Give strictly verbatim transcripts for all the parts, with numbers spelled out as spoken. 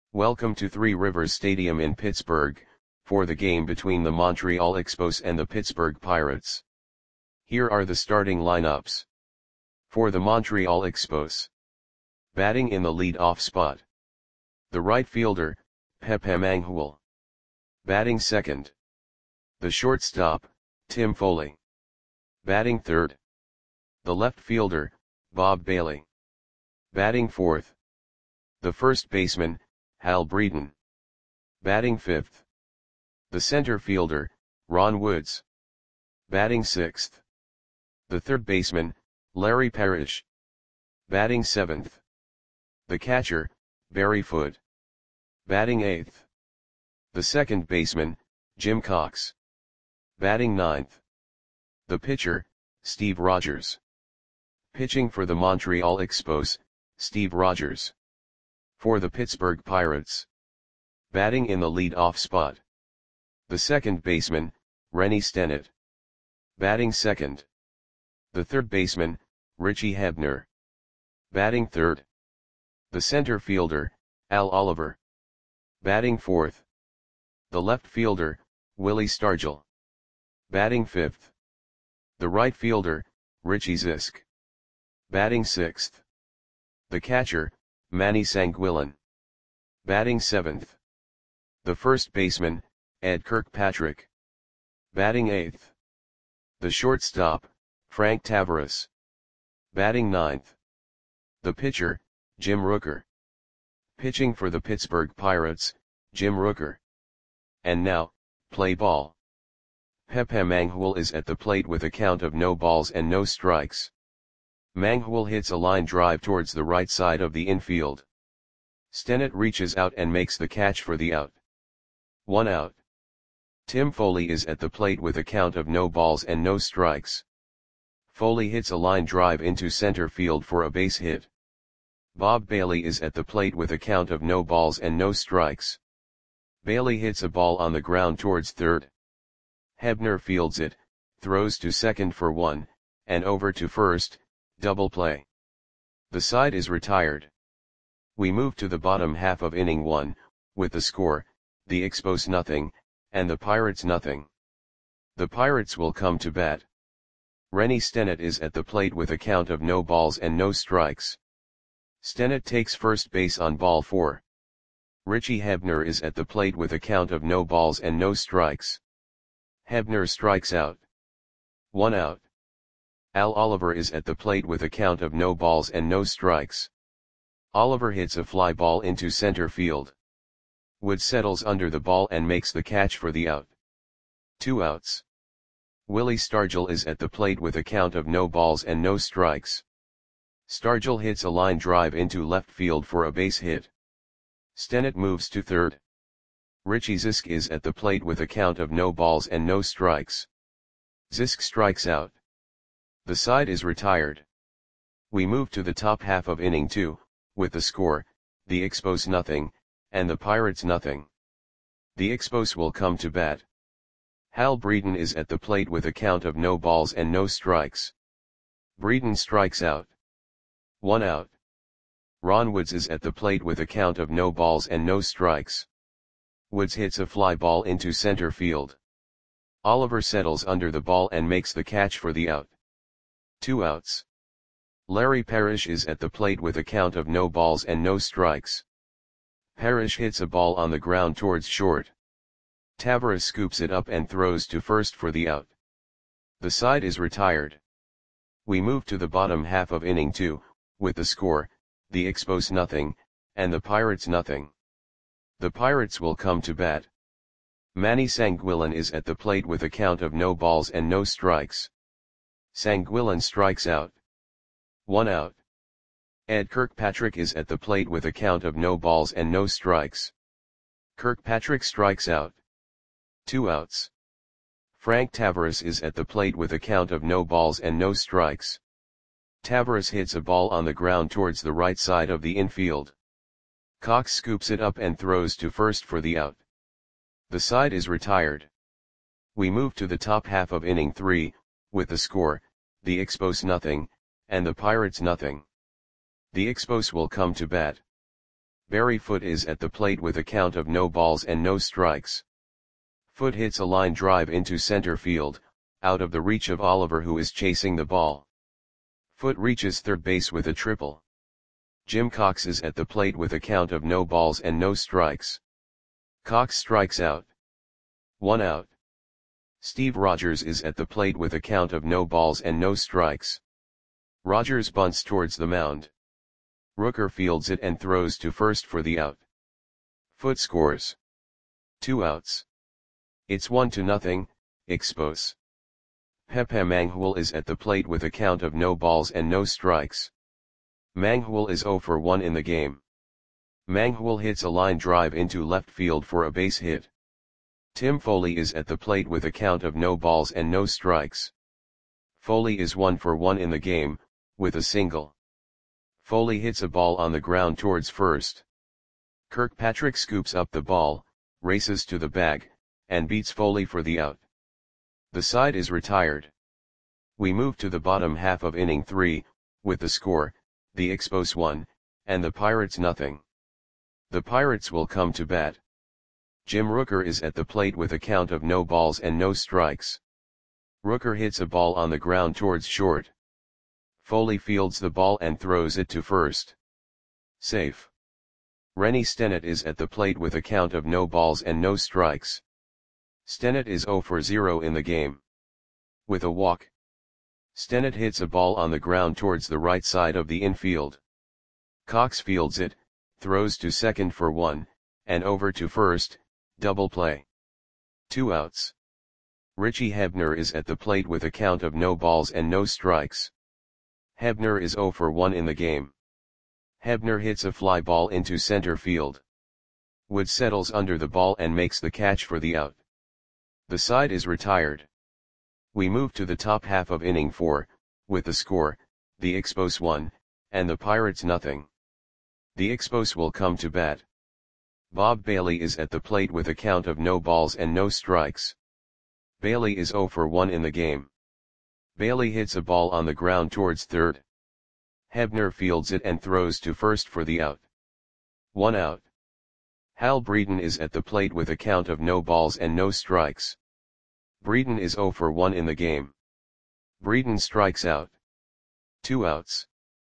Welcome to Three Rivers Stadium in Pittsburgh, for the game between the Montreal Expos and the Pittsburgh Pirates. Here are the starting lineups. For the Montreal Expos. Batting in the lead-off spot. The right fielder, Pepe Mangual. Batting second. The shortstop, Tim Foley. Batting third. The left fielder, Bob Bailey. Batting fourth. The first baseman, Hal Breeden. Batting fifth. The center fielder, Ron Woods. Batting sixth. The third baseman, Larry Parrish. Batting seventh. The catcher, Barry Foote. Batting eighth. The second baseman, Jim Cox. Batting ninth. The pitcher, Steve Rogers. Pitching for the Montreal Expos, Steve Rogers. For the Pittsburgh Pirates. Batting in the lead-off spot. The second baseman, Rennie Stennett. Batting second. The third baseman, Richie Hebner. Batting third. The center fielder, Al Oliver. Batting fourth. The left fielder, Willie Stargell. Batting fifth. The right fielder, Richie Zisk. Batting sixth. The catcher, Manny Sanguillen. Batting seventh. The first baseman, Ed Kirkpatrick. Batting eighth. The shortstop, Frank Tavares. Batting ninth. The pitcher, Jim Rooker. Pitching for the Pittsburgh Pirates, Jim Rooker. And now, play ball. Pepe Mangual is at the plate with a count of no balls and no strikes. Mangual hits a line drive towards the right side of the infield. Stennett reaches out and makes the catch for the out. One out. Tim Foley is at the plate with a count of no balls and no strikes. Foley hits a line drive into center field for a base hit. Bob Bailey is at the plate with a count of no balls and no strikes. Bailey hits a ball on the ground towards third. Hebner fields it, throws to second for one, and over to first, double play. The side is retired. We move to the bottom half of inning one, with the score, the Expos nothing, and the Pirates nothing. The Pirates will come to bat. Rennie Stennett is at the plate with a count of no balls and no strikes. Stennett takes first base on ball four. Richie Hebner is at the plate with a count of no balls and no strikes. Hebner strikes out. One out. Al Oliver is at the plate with a count of no balls and no strikes. Oliver hits a fly ball into center field. Wood settles under the ball and makes the catch for the out. Two outs. Willie Stargell is at the plate with a count of no balls and no strikes. Stargell hits a line drive into left field for a base hit. Stennett moves to third. Richie Zisk is at the plate with a count of no balls and no strikes. Zisk strikes out. The side is retired. We move to the top half of inning two, with the score, the Expos nothing, and the Pirates nothing. The Expos will come to bat. Hal Breeden is at the plate with a count of no balls and no strikes. Breeden strikes out. One out. Ron Woods is at the plate with a count of no balls and no strikes. Woods hits a fly ball into center field. Oliver settles under the ball and makes the catch for the out. Two outs. Larry Parrish is at the plate with a count of no balls and no strikes. Parrish hits a ball on the ground towards short. Tavares scoops it up and throws to first for the out. The side is retired. We move to the bottom half of inning two, with the score, the Expos nothing, and the Pirates nothing. The Pirates will come to bat. Manny Sanguillen is at the plate with a count of no balls and no strikes. Sanguillen strikes out. One out. Ed Kirkpatrick is at the plate with a count of no balls and no strikes. Kirkpatrick strikes out. Two outs. Frank Tavares is at the plate with a count of no balls and no strikes. Tavares hits a ball on the ground towards the right side of the infield. Cox scoops it up and throws to first for the out. The side is retired. We move to the top half of inning three, with the score, the Expos nothing, and the Pirates nothing. The Expos will come to bat. Barry Foote is at the plate with a count of no balls and no strikes. Foote hits a line drive into center field, out of the reach of Oliver, who is chasing the ball. Foote reaches third base with a triple. Jim Cox is at the plate with a count of no balls and no strikes. Cox strikes out. One out. Steve Rogers is at the plate with a count of no balls and no strikes. Rogers bunts towards the mound. Rooker fields it and throws to first for the out. Foote scores. Two outs. It's one to nothing, Expos. Pepe Manghul is at the plate with a count of no balls and no strikes. Manghul is zero for one in the game. Manghul hits a line drive into left field for a base hit. Tim Foley is at the plate with a count of no balls and no strikes. Foley is one for one in the game, with a single. Foley hits a ball on the ground towards first. Kirkpatrick scoops up the ball, races to the bag, and beats Foley for the out. The side is retired. We move to the bottom half of inning three, with the score, the Expos one, and the Pirates nothing. The Pirates will come to bat. Jim Rooker is at the plate with a count of no balls and no strikes. Rooker hits a ball on the ground towards short. Foley fields the ball and throws it to first. Safe. Rennie Stennett is at the plate with a count of no balls and no strikes. Stennett is zero for zero in the game. With a walk. Stennett hits a ball on the ground towards the right side of the infield. Cox fields it, throws to second for one, and over to first, double play. Two outs. Richie Hebner is at the plate with a count of no balls and no strikes. Hebner is zero for one in the game. Hebner hits a fly ball into center field. Wood settles under the ball and makes the catch for the out. The side is retired. We move to the top half of inning four, with the score, the Expos one, and the Pirates nothing. The Expos will come to bat. Bob Bailey is at the plate with a count of no balls and no strikes. Bailey is zero for one in the game. Bailey hits a ball on the ground towards third. Hebner fields it and throws to first for the out. One out. Hal Breeden is at the plate with a count of no balls and no strikes. Breeden is zero for one in the game. Breeden strikes out. Two outs.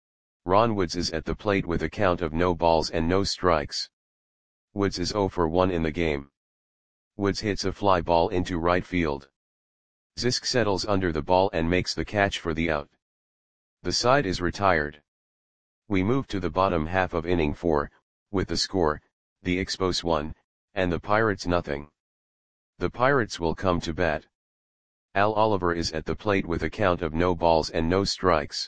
Ron Woods is at the plate with a count of no balls and no strikes. Woods is zero for one in the game. Woods hits a fly ball into right field. Zisk settles under the ball and makes the catch for the out. The side is retired. We move to the bottom half of inning four, with the score, the Expos one, and the Pirates nothing. The Pirates will come to bat. Al Oliver is at the plate with a count of no balls and no strikes.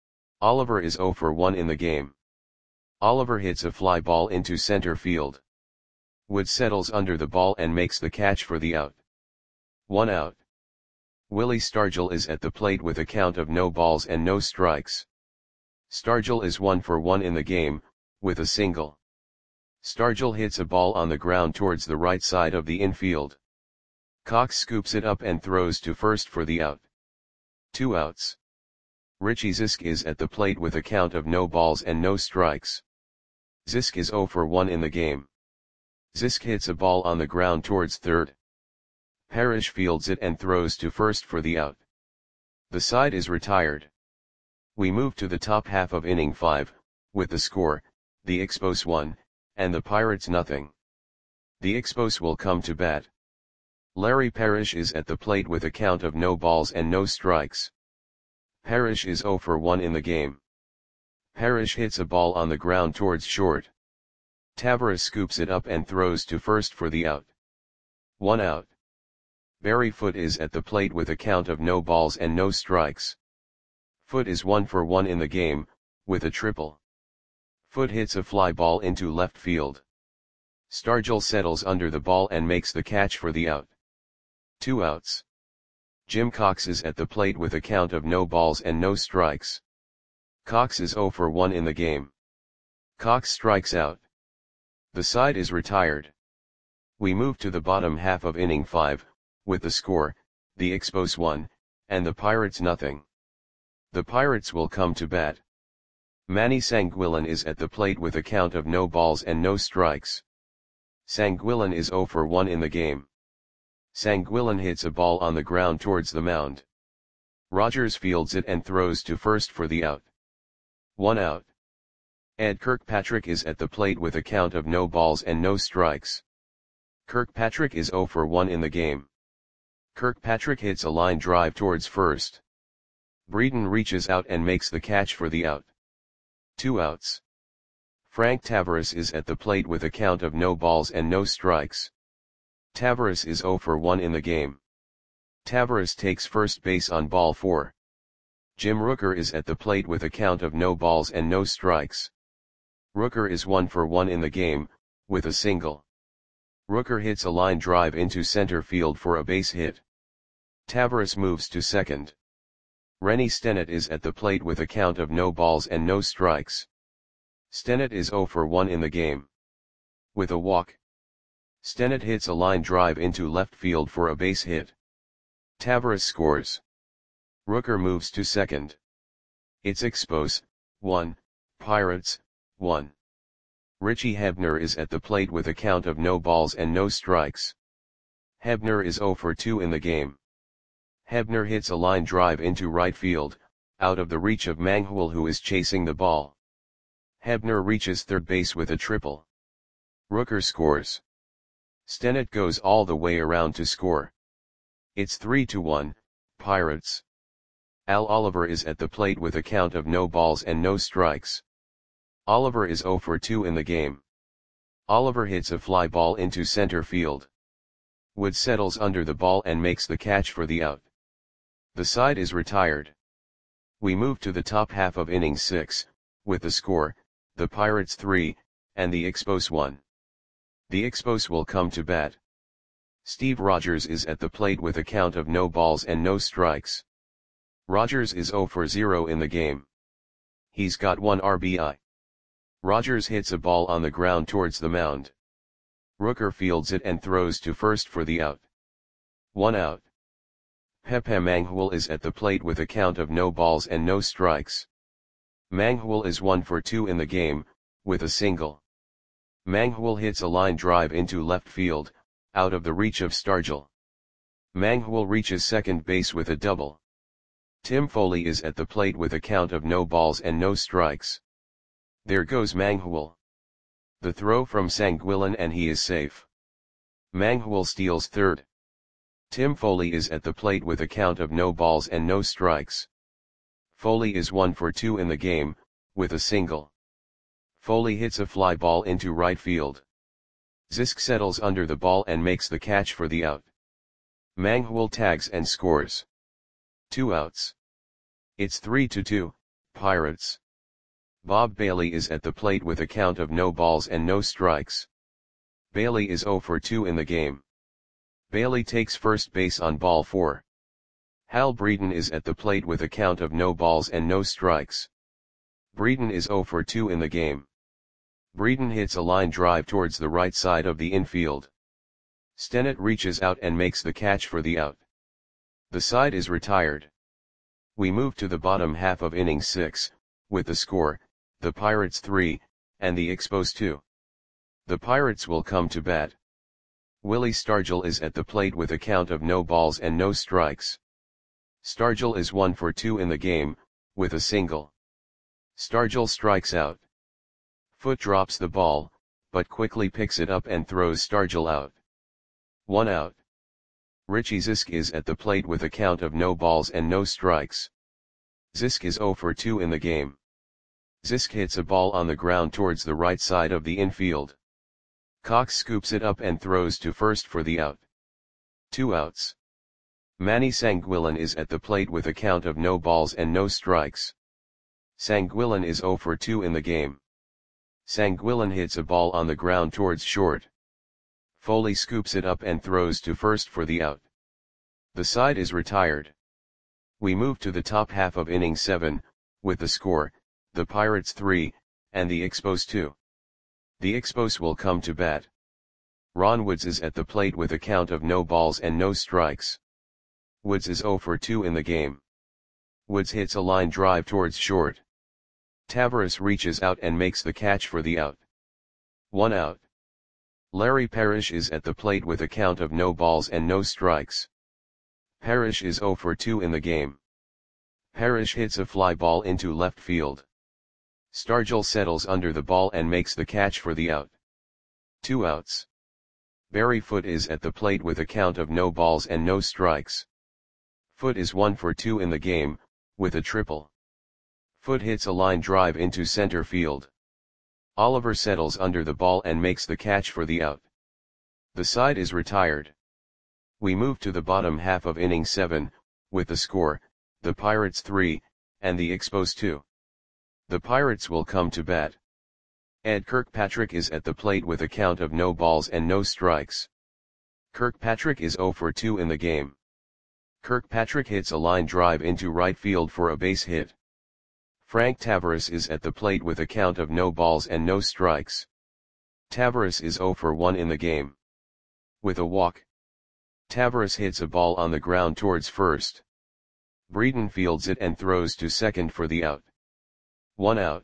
Oliver is zero for one in the game. Oliver hits a fly ball into center field. Wood settles under the ball and makes the catch for the out. One out. Willie Stargell is at the plate with a count of no balls and no strikes. Stargell is one for one in the game, with a single. Stargell hits a ball on the ground towards the right side of the infield. Cox scoops it up and throws to first for the out. Two outs. Richie Zisk is at the plate with a count of no balls and no strikes. Zisk is zero for one in the game. Zisk hits a ball on the ground towards third. Parrish fields it and throws to first for the out. The side is retired. We move to the top half of inning five, with the score, the Expos one, and the Pirates nothing. The Expos will come to bat. Larry Parrish is at the plate with a count of no balls and no strikes. Parrish is zero for one in the game. Parrish hits a ball on the ground towards short. Tavares scoops it up and throws to first for the out. One out. Barry Foote is at the plate with a count of no balls and no strikes. Foote is one for one in the game, with a triple. Foote hits a fly ball into left field. Stargell settles under the ball and makes the catch for the out. Two outs. Jim Cox is at the plate with a count of no balls and no strikes. Cox is zero for one in the game. Cox strikes out. The side is retired. We move to the bottom half of inning five, with the score, the Expos one, and the Pirates nothing. The Pirates will come to bat. Manny Sanguillen is at the plate with a count of no balls and no strikes. Sanguillen is zero for one in the game. Sanguillen hits a ball on the ground towards the mound. Rogers fields it and throws to first for the out. One out. Ed Kirkpatrick is at the plate with a count of no balls and no strikes. Kirkpatrick is zero for one in the game. Kirkpatrick hits a line drive towards first. Breeden reaches out and makes the catch for the out. Two outs. Frank Tavares is at the plate with a count of no balls and no strikes. Tavares is zero for one in the game. Tavares takes first base on ball four. Jim Rooker is at the plate with a count of no balls and no strikes. Rooker is one for one in the game, with a single. Rooker hits a line drive into center field for a base hit. Tavares moves to second. Rennie Stennett is at the plate with a count of no balls and no strikes. Stennett is zero for one in the game. With a walk. Stennett hits a line drive into left field for a base hit. Tavares scores. Rooker moves to second. It's Expos, one, Pirates, one. Richie Hebner is at the plate with a count of no balls and no strikes. Hebner is zero for two in the game. Hebner hits a line drive into right field, out of the reach of Manghul, who is chasing the ball. Hebner reaches third base with a triple. Rooker scores. Stennett goes all the way around to score. It's three to one, Pirates. Al Oliver is at the plate with a count of no balls and no strikes. Oliver is zero for two in the game. Oliver hits a fly ball into center field. Wood settles under the ball and makes the catch for the out. The side is retired. We move to the top half of inning six, with the score, the Pirates three, and the Expos one. The Expos will come to bat. Steve Rogers is at the plate with a count of no balls and no strikes. Rogers is zero for zero in the game. He's got one R B I. Rogers hits a ball on the ground towards the mound. Rooker fields it and throws to first for the out. One out. Pepe Manghul is at the plate with a count of no balls and no strikes. Manghul is one for two in the game, with a single. Manghul hits a line drive into left field, out of the reach of Stargell. Manghul reaches second base with a double. Tim Foley is at the plate with a count of no balls and no strikes. There goes Manghul. The throw from Sanguillen and he is safe. Manghul steals third. Tim Foley is at the plate with a count of no balls and no strikes. Foley is one for two in the game, with a single. Foley hits a fly ball into right field. Zisk settles under the ball and makes the catch for the out. Manghul tags and scores. Two outs. It's three to two, Pirates. Bob Bailey is at the plate with a count of no balls and no strikes. Bailey is zero for two in the game. Bailey takes first base on ball four. Hal Breeden is at the plate with a count of no balls and no strikes. Breeden is zero for two in the game. Breeden hits a line drive towards the right side of the infield. Stennett reaches out and makes the catch for the out. The side is retired. We move to the bottom half of inning six, with the score, the Pirates three, and the Expos two. The Pirates will come to bat. Willie Stargell is at the plate with a count of no balls and no strikes. Stargell is one for two in the game, with a single. Stargell strikes out. Foot drops the ball, but quickly picks it up and throws Stargell out. One out. Richie Zisk is at the plate with a count of no balls and no strikes. Zisk is zero for two in the game. Zisk hits a ball on the ground towards the right side of the infield. Cox scoops it up and throws to first for the out. Two outs. Manny Sanguillen is at the plate with a count of no balls and no strikes. Sanguillen is zero for two in the game. Sanguillen hits a ball on the ground towards short. Foley scoops it up and throws to first for the out. The side is retired. We move to the top half of inning seven, with the score, the Pirates three, and the Expos two. The Expos will come to bat. Ron Woods is at the plate with a count of no balls and no strikes. Woods is zero for two in the game. Woods hits a line drive towards short. Tavares reaches out and makes the catch for the out. One out. Larry Parrish is at the plate with a count of no balls and no strikes. Parrish is zero for two in the game. Parrish hits a fly ball into left field. Stargell settles under the ball and makes the catch for the out. Two outs. Barry Foote is at the plate with a count of no balls and no strikes. Foote is one for two in the game, with a triple. Foote hits a line drive into center field. Oliver settles under the ball and makes the catch for the out. The side is retired. We move to the bottom half of inning seven, with the score, the Pirates three, and the Expos two. The Pirates will come to bat. Ed Kirkpatrick is at the plate with a count of no balls and no strikes. Kirkpatrick is zero for two in the game. Kirkpatrick hits a line drive into right field for a base hit. Frank Tavares is at the plate with a count of no balls and no strikes. Tavares is zero for one in the game. With a walk. Tavares hits a ball on the ground towards first. Breeden fields it and throws to second for the out. One out.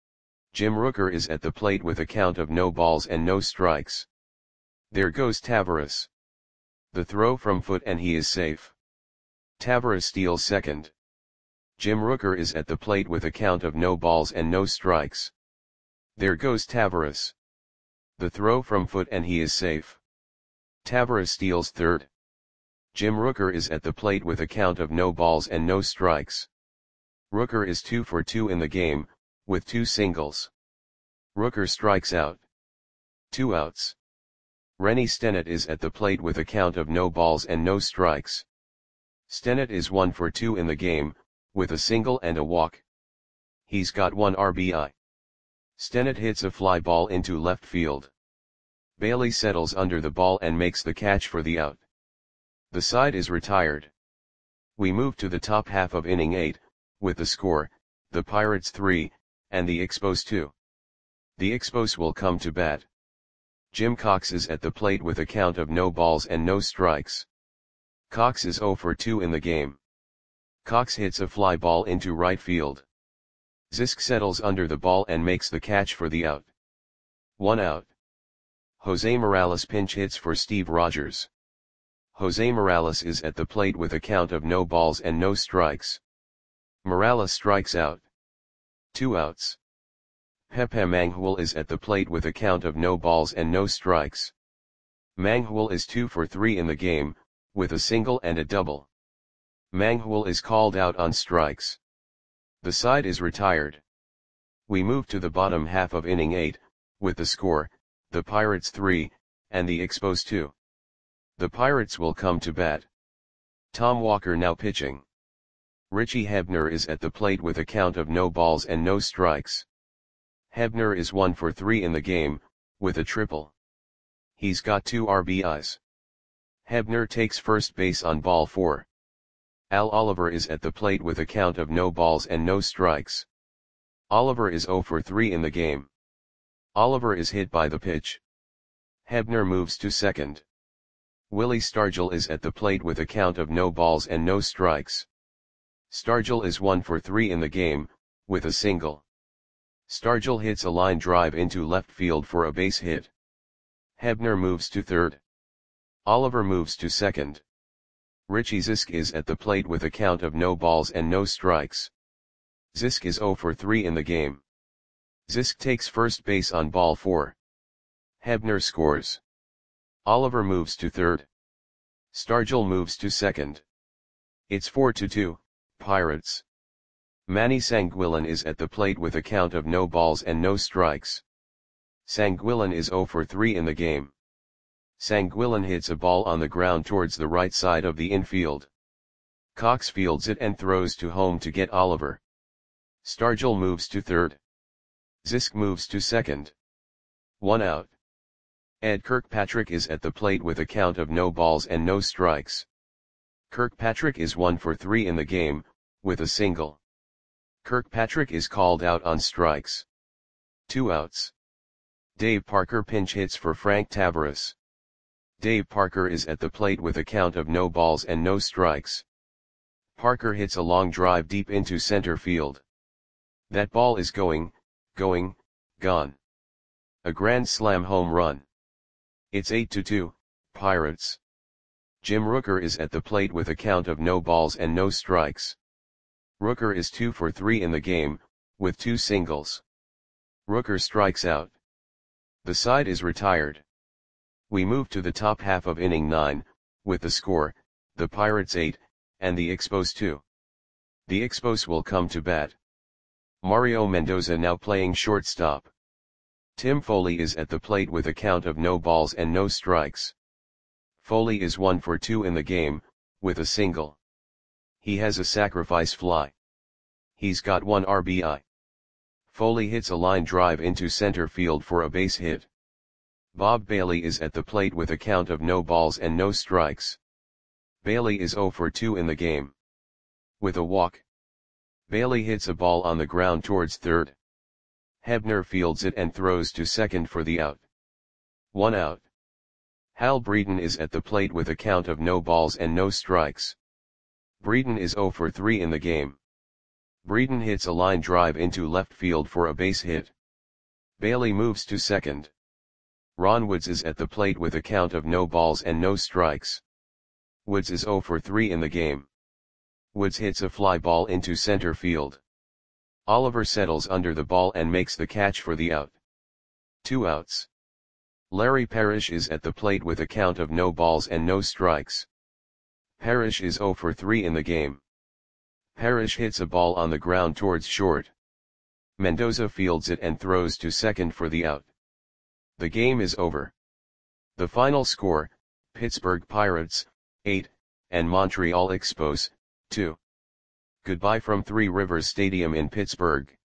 Jim Rooker is at the plate with a count of no balls and no strikes. There goes Tavares. The throw from Foote and he is safe. Tavares steals second. Jim Rooker is at the plate with a count of no balls and no strikes. There goes Tavares. The throw from Foote and he is safe. Tavares steals third. Jim Rooker is at the plate with a count of no balls and no strikes. Rooker is two for two in the game, with two singles. Rooker strikes out. Two outs. Rennie Stennett is at the plate with a count of no balls and no strikes. Stennett is one for two in the game, with a single and a walk. He's got one R B I. Stennett hits a fly ball into left field. Bailey settles under the ball and makes the catch for the out. The side is retired. We move to the top half of inning eight, with the score, the Pirates three, and the Expos two. The Expos will come to bat. Jim Cox is at the plate with a count of no balls and no strikes. Cox is zero for two in the game. Cox hits a fly ball into right field. Zisk settles under the ball and makes the catch for the out. One out. Jose Morales pinch hits for Steve Rogers. Jose Morales is at the plate with a count of no balls and no strikes. Morales strikes out. Two outs. Pepe Manghul is at the plate with a count of no balls and no strikes. Manghul is two for three in the game, with a single and a double. Manghul is called out on strikes. The side is retired. We move to the bottom half of inning eight, with the score, the Pirates three, and the Expos two. The Pirates will come to bat. Tom Walker now pitching. Richie Hebner is at the plate with a count of no balls and no strikes. Hebner is one for three in the game, with a triple. He's got two R B Is. Hebner takes first base on ball four. Al Oliver is at the plate with a count of no balls and no strikes. Oliver is zero for three in the game. Oliver is hit by the pitch. Hebner moves to second. Willie Stargell is at the plate with a count of no balls and no strikes. Stargell is one for three in the game, with a single. Stargell hits a line drive into left field for a base hit. Hebner moves to third. Oliver moves to second. Richie Zisk is at the plate with a count of no balls and no strikes. Zisk is zero for three in the game. Zisk takes first base on ball four. Hebner scores. Oliver moves to third. Stargell moves to second. It's four to two, Pirates. Manny Sanguillen is at the plate with a count of no balls and no strikes. Sanguillen is zero for three in the game. Sanguillen hits a ball on the ground towards the right side of the infield. Cox fields it and throws to home to get Oliver. Stargell moves to third. Zisk moves to second. One out. Ed Kirkpatrick is at the plate with a count of no balls and no strikes. Kirkpatrick is one for three in the game, with a single. Kirkpatrick is called out on strikes. Two outs. Dave Parker pinch hits for Frank Tavares. Dave Parker is at the plate with a count of no balls and no strikes. Parker hits a long drive deep into center field. That ball is going, going, gone. A grand slam home run. It's eight to two, Pirates. Jim Rooker is at the plate with a count of no balls and no strikes. Rooker is two for three in the game, with two singles. Rooker strikes out. The side is retired. We move to the top half of inning nine, with the score, the Pirates eight, and the Expos two. The Expos will come to bat. Mario Mendoza now playing shortstop. Tim Foley is at the plate with a count of no balls and no strikes. Foley is one for two in the game, with a single. He has a sacrifice fly. He's got one R B I. Foley hits a line drive into center field for a base hit. Bob Bailey is at the plate with a count of no balls and no strikes. Bailey is zero for two in the game. With a walk. Bailey hits a ball on the ground towards third. Hebner fields it and throws to second for the out. One out. Hal Breeden is at the plate with a count of no balls and no strikes. Breeden is zero for three in the game. Breeden hits a line drive into left field for a base hit. Bailey moves to second. Ron Woods is at the plate with a count of no balls and no strikes. Woods is zero for three in the game. Woods hits a fly ball into center field. Oliver settles under the ball and makes the catch for the out. Two outs. Larry Parrish is at the plate with a count of no balls and no strikes. Parrish is zero for three in the game. Parrish hits a ball on the ground towards short. Mendoza fields it and throws to second for the out. The game is over. The final score, Pittsburgh Pirates, eight, and Montreal Expos, two. Goodbye from Three Rivers Stadium in Pittsburgh.